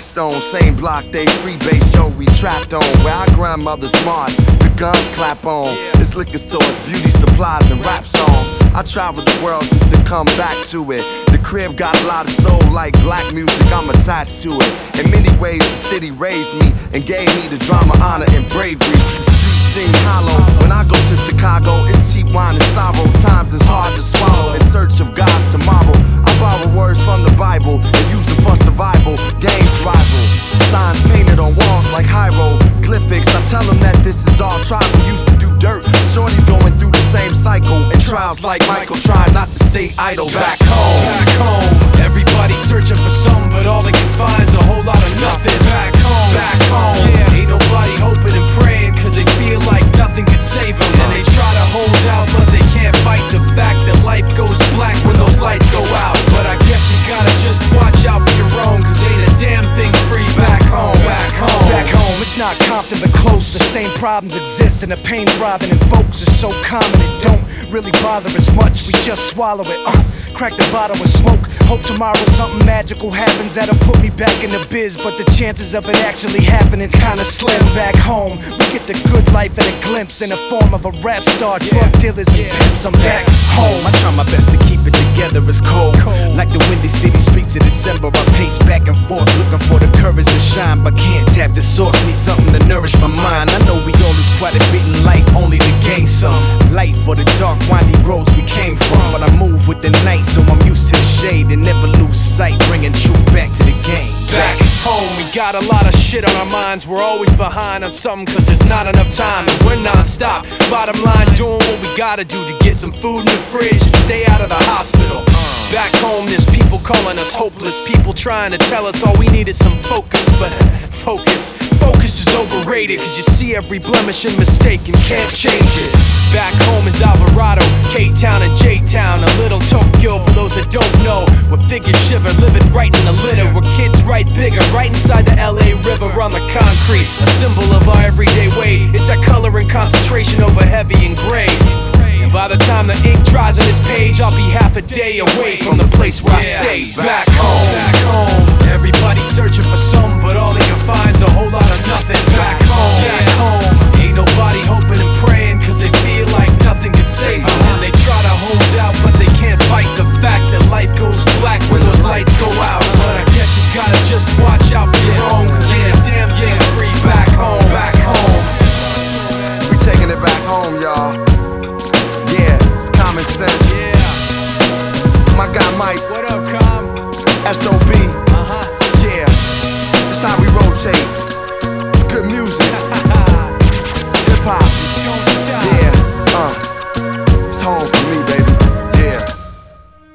Keystone, same block, they freebase, yo, we trapped on. Where our grandmothers march, the guns clap on. It's liquor stores, beauty supplies, and rap songs. I travel the world just to come back to it. The crib got a lot of soul, like black music, I'm attached to it. In many ways, the city raised me and gave me the drama, honor, and bravery. The streets seem hollow. When I go to Chicago, it's cheap wine and sorrow. Times is hard to swallow. In search of God's tomorrow, I borrow words from the Bible and use them for survival. Games rival, signs painted on walls like hieroglyphics. I tell them that this is all tribal. Used to do dirt. Shorty's going through the same cycle. And trials like Michael try not to stay idle. Back home, back home. Everybody's searching for something, but all they can find's a whole lot of nothing. Back home, back home. Yeah, ain't nobody hoping and praying, cause they feel like nothing can save them. And they try to hold out, but they can't fight the fact that life goes black when those lights go out. But I guess you gotta just watch out for your own, cause ain't a damn thing free back home, back home. Back home, it's not Compton but close. The same problems exist and the pain throbbing in folks is so common it don't really bother as much. We just swallow it, crack the bottle and smoke. Hope tomorrow something magical happens that'll put me back in the biz, but the chances of it actually happening's kinda slim. Back home, we get the good life in a glimpse in the form of a rap star, drug dealers and pimps. I'm back home. I try my best to keep it together, it's cold. Like the windy city streets of December, I pace back and forth, looking for the courage to shine, but can't tap the source. Need something to nourish my mind. I know we all lose quite a bit in life, only to gain some light for the dark, windy roads we came from. But I move with the night, so I'm used to the shade and never lose sight, bringing truth back to the game. Back home, we got a lot of shit on our minds. We're always behind on something cause there's not enough time, and we're non-stop. Bottom line, doing what we gotta do to get some food in the fridge and stay out of the hospital. Back home, there's people calling us hopeless, people trying to tell us all we need is some focus. But focus is overrated, cause you see every blemish and mistake and can't change it. Back home is Alvarado, K-Town and J-Town, a little Tokyo for those that don't know. Where figures shiver, living right in the litter, where kids write bigger, right inside the LA River on the concrete. A symbol of our everyday way, it's that color and concentration over heavy and gray. And by the time the ink dries on this page, I'll be half a day away from the place where I stay. Back home, back home. Everybody's searching for something, but all they can find's a whole lot of nothing. Back home, back home. Ain't nobody hoping and praying.